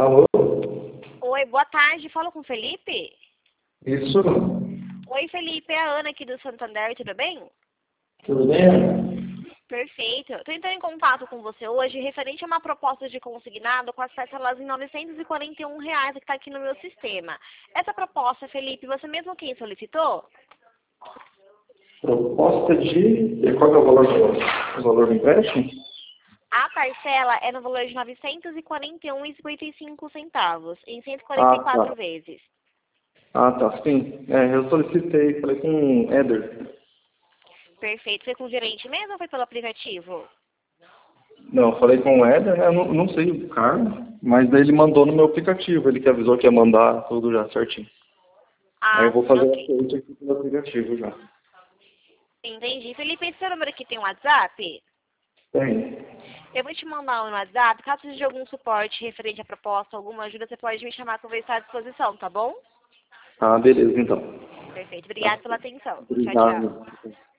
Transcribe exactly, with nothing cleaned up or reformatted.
Alô? Oi, boa tarde. Fala com o Felipe? Isso? Oi, Felipe. É a Ana aqui do Santander, tudo bem? Tudo bem? Perfeito. Estou entrando em contato com você hoje referente a uma proposta de consignado com as parcelas em novecentos e quarenta e um reais que está aqui no meu sistema. Essa proposta, Felipe, você mesmo quem solicitou? Proposta de... e qual é o valor do, o valor do empréstimo? A parcela é no valor de novecentos e quarenta e um reais e cinquenta e cinco centavos, em cento e quarenta e quatro Ah, tá. vezes. Ah, tá, sim. É, eu solicitei, falei com o Éder. Perfeito. Foi com o gerente mesmo ou foi pelo aplicativo? Não, falei com o Éder, né? Eu não, não sei o cargo, mas daí ele mandou no meu aplicativo, ele que avisou que ia mandar tudo já certinho. Aí eu Ah, vou sim, fazer a ok. coisa aqui pelo aplicativo já. Entendi. Felipe, esse seu número aqui tem um WhatsApp? Tem. Eu vou te mandar um WhatsApp. Caso precise de algum suporte referente à proposta, alguma ajuda, você pode me chamar que eu vou estar à disposição, tá bom? Ah, beleza, então. Perfeito. Tá. Obrigada pela atenção. Tchau, tchau. Obrigado.